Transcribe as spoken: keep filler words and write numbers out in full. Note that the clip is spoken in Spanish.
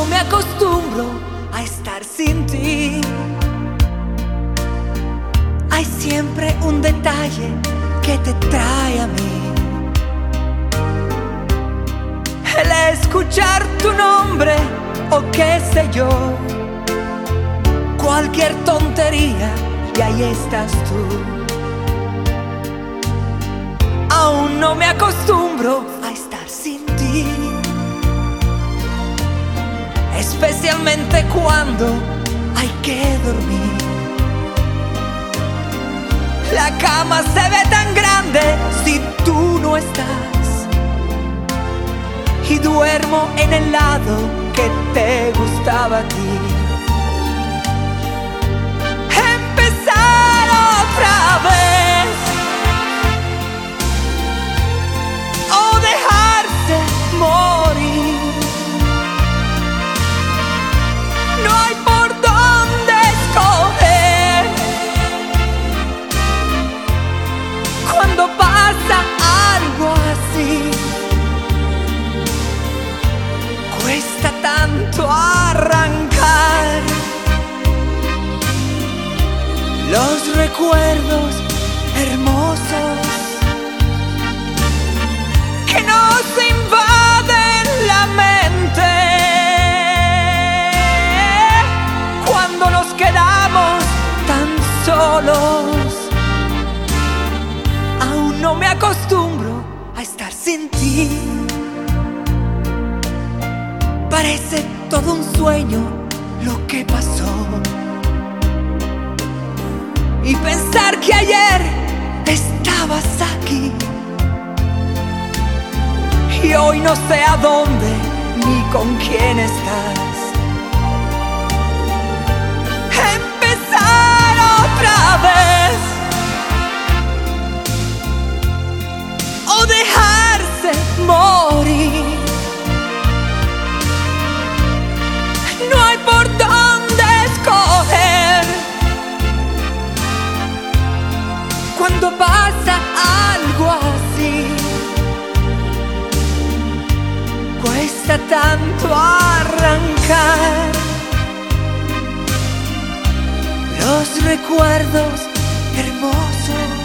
me acostumbro a estar sin ti. Hay siempre un detalle que te trae a mí. El escuchar tu nombre o qué sé yo, cualquier tontería y ahí estás tú. Aún no me acostumbro a estar sin ti, especialmente cuando hay que dormir. La cama se ve tan grande si tú no estás, y duermo en el lado que te gustaba a ti. Empezar otra vez o dejarse morir. No hay por dónde escoger cuando pasa algo así. Cuesta tanto arrancar los recuerdos hermosos que nos invaden la mente cuando nos quedamos tan solos. Aún no me acostumbro a estar sin ti. Parece todo un sueño lo que pasó, y pensar que ayer estabas aquí y hoy no sé a dónde ni con quién estás. Empezar otra vez o dejarse morir. No hay por dónde escoger cuando pasa algo así. Cuesta tanto arrancar los recuerdos hermosos